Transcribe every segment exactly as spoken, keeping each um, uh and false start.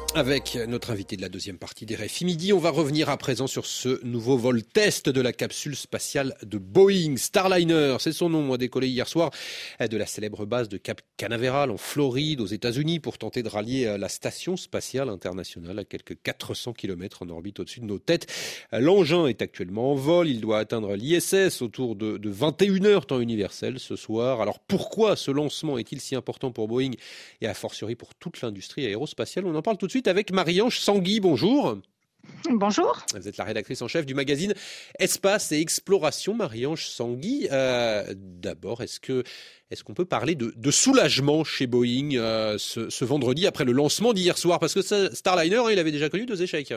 Avec notre invité de la deuxième partie des R F I Midi, on va revenir à présent sur ce nouveau vol test de la capsule spatiale de Boeing. Starliner, c'est son nom, a décollé hier soir de la célèbre base de Cap Canaveral en Floride, aux États-Unis, pour tenter de rallier la station spatiale internationale à quelques quatre cents kilomètres en orbite au-dessus de nos têtes. L'engin est actuellement en vol, il doit atteindre l'I S S autour de, de vingt et une heures temps universel ce soir. Alors pourquoi ce lancement est-il si important pour Boeing et a fortiori pour toute l'industrie aérospatiale? On en parle tout de suite avec Marie-Ange Sanguy. Bonjour. Bonjour. Vous êtes la rédactrice en chef du magazine Espace et Exploration. Marie-Ange Sanguy, euh, d'abord, est-ce que est-ce qu'on peut parler de, de soulagement chez Boeing euh, ce, ce vendredi après le lancement d'hier soir? Parce que ça, Starliner, hein, il avait déjà connu deux échecs.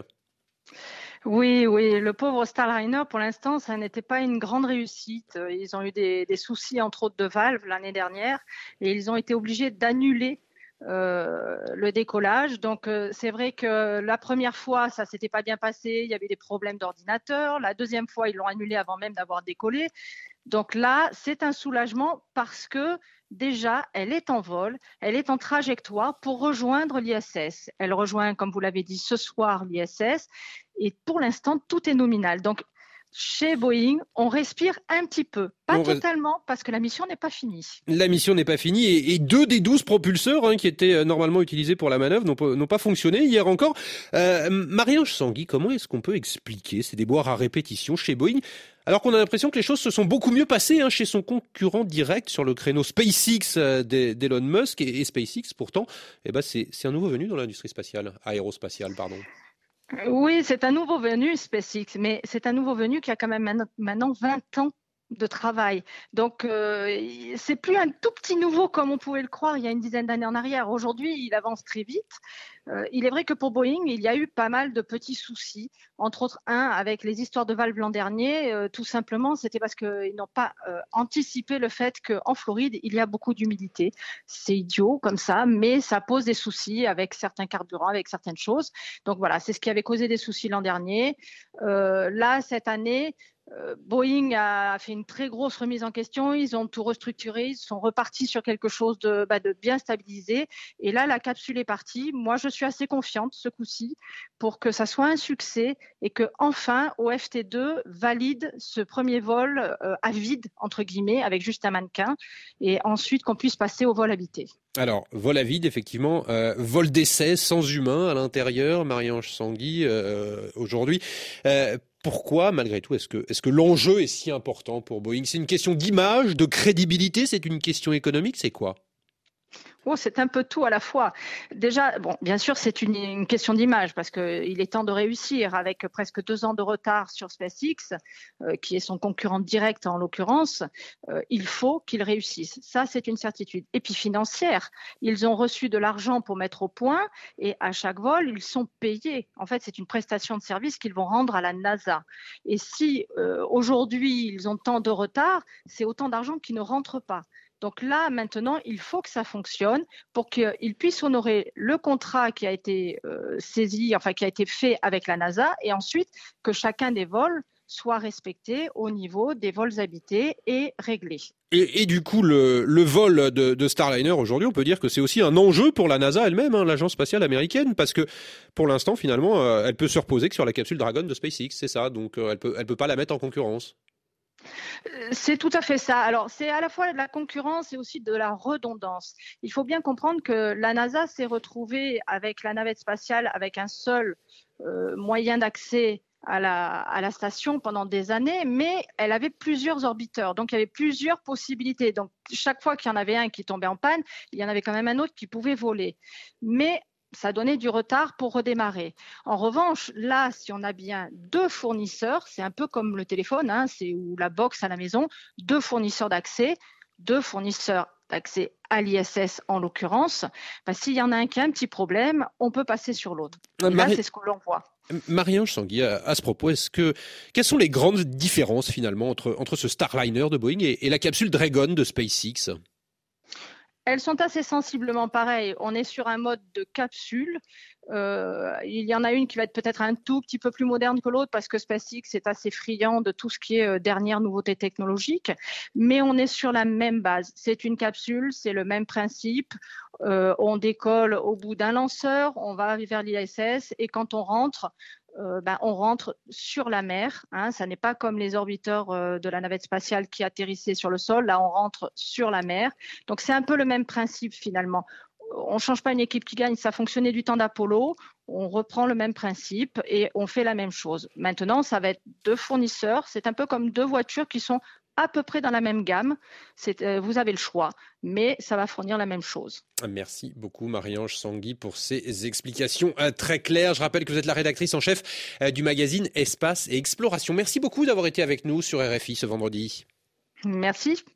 Oui, oui, le pauvre Starliner, pour l'instant, ça n'était pas une grande réussite. Ils ont eu des, des soucis, entre autres, de valves l'année dernière, et ils ont été obligés d'annuler Euh, le décollage. Donc euh, c'est vrai que la première fois ça s'était pas bien passé, il y avait des problèmes d'ordinateur. La deuxième fois ils l'ont annulé avant même d'avoir décollé. Donc là c'est un soulagement parce que déjà elle est en vol, elle est en trajectoire pour rejoindre l'I S S. Elle rejoint, comme vous l'avez dit, ce soir l'I S S, et pour l'instant tout est nominal. Donc chez Boeing, on respire un petit peu. Pas on totalement, parce que la mission n'est pas finie. La mission n'est pas finie et, et deux des douze propulseurs hein, qui étaient normalement utilisés pour la manœuvre n'ont pas, n'ont pas fonctionné hier encore. Euh, Marie-Ange Sanguy, comment est-ce qu'on peut expliquer ces déboires à répétition chez Boeing, alors qu'on a l'impression que les choses se sont beaucoup mieux passées hein, chez son concurrent direct sur le créneau SpaceX d'Elon Musk, et, et SpaceX pourtant, eh ben, c'est, c'est un nouveau venu dans l'industrie spatiale, aérospatiale, pardon. Oui, c'est un nouveau venu, SpaceX, mais c'est un nouveau venu qui a quand même maintenant vingt ans de travail. Donc, euh, c'est plus un tout petit nouveau comme on pouvait le croire il y a une dizaine d'années en arrière. Aujourd'hui, il avance très vite. Euh, il est vrai que pour Boeing, il y a eu pas mal de petits soucis, entre autres un avec les histoires de valves l'an dernier. Euh, tout simplement, c'était parce qu'ils n'ont pas euh, anticipé le fait qu'en Floride, il y a beaucoup d'humidité. C'est idiot comme ça, mais ça pose des soucis avec certains carburants, avec certaines choses. Donc voilà, c'est ce qui avait causé des soucis l'an dernier. Euh, là, cette année, Euh, Boeing a fait une très grosse remise en question, ils ont tout restructuré, ils sont repartis sur quelque chose de, bah, de bien stabilisé, et là la capsule est partie. Moi je suis assez confiante ce coup-ci pour que ça soit un succès et que enfin O F T deux valide ce premier vol euh, à vide entre guillemets avec juste un mannequin, et ensuite qu'on puisse passer au vol habité. Alors, vol à vide, effectivement, euh, vol d'essai sans humain à l'intérieur, Marie-Ange Sanguy, euh, aujourd'hui. Euh, pourquoi, malgré tout, est-ce que, est-ce que l'enjeu est si important pour Boeing? C'est une question d'image, de crédibilité, c'est une question économique, c'est quoi? Oh, c'est un peu tout à la fois. Déjà, bon, bien sûr, c'est une, une question d'image parce qu'il est temps de réussir. Avec presque deux ans de retard sur SpaceX, euh, qui est son concurrent direct en l'occurrence, euh, il faut qu'il réussisse. Ça, c'est une certitude. Et puis financière, ils ont reçu de l'argent pour mettre au point et à chaque vol, ils sont payés. En fait, c'est une prestation de service qu'ils vont rendre à la NASA. Et si euh, aujourd'hui, ils ont tant de retard, c'est autant d'argent qui ne rentre pas. Donc là, maintenant, il faut que ça fonctionne pour qu'ils puissent honorer le contrat qui a été euh, saisi, enfin qui a été fait avec la NASA, et ensuite que chacun des vols soit respecté au niveau des vols habités et réglé. Et, et du coup, le, le vol de, de Starliner aujourd'hui, on peut dire que c'est aussi un enjeu pour la NASA elle-même, hein, l'agence spatiale américaine, parce que pour l'instant, finalement, euh, elle peut se reposer que sur la capsule Dragon de SpaceX, c'est ça, donc euh, elle peut, elle peut pas la mettre en concurrence. C'est tout à fait ça. Alors, c'est à la fois de la concurrence et aussi de la redondance. Il faut bien comprendre que la NASA s'est retrouvée avec la navette spatiale avec un seul euh, moyen d'accès à la, à la station pendant des années, mais elle avait plusieurs orbiteurs. Donc, il y avait plusieurs possibilités. Donc, chaque fois qu'il y en avait un qui tombait en panne, il y en avait quand même un autre qui pouvait voler. Mais ça donnait du retard pour redémarrer. En revanche, là, si on a bien deux fournisseurs, c'est un peu comme le téléphone, hein, c'est ou la box à la maison, deux fournisseurs d'accès, deux fournisseurs d'accès à l'I S S en l'occurrence, bah, s'il y en a un qui a un petit problème, on peut passer sur l'autre. Et Marie... là, c'est ce que l'on voit. Marie-Ange Sanguy, à, à ce propos, est-ce que quelles sont les grandes différences finalement entre, entre ce Starliner de Boeing et, et la capsule Dragon de SpaceX ? Elles sont assez sensiblement pareilles. On est sur un mode de capsule. Euh, il y en a une qui va être peut-être un tout petit peu plus moderne que l'autre parce que SpaceX est assez friand de tout ce qui est dernière nouveauté technologique. Mais on est sur la même base. C'est une capsule, c'est le même principe. Euh, on décolle au bout d'un lanceur, on va vers l'I S S et quand on rentre, Euh, ben, on rentre sur la mer. Hein, ça n'est pas comme les orbiteurs euh, de la navette spatiale qui atterrissaient sur le sol. Là, on rentre sur la mer. Donc, c'est un peu le même principe finalement. On ne change pas une équipe qui gagne. Ça fonctionnait du temps d'Apollo. On reprend le même principe et on fait la même chose. Maintenant, ça va être deux fournisseurs. C'est un peu comme deux voitures qui sont à peu près dans la même gamme. C'est, euh, vous avez le choix, mais ça va fournir la même chose. Merci beaucoup Marie-Ange Sangui pour ces explications euh, très claires. Je rappelle que vous êtes la rédactrice en chef euh, du magazine Espace et Exploration. Merci beaucoup d'avoir été avec nous sur R F I ce vendredi. Merci.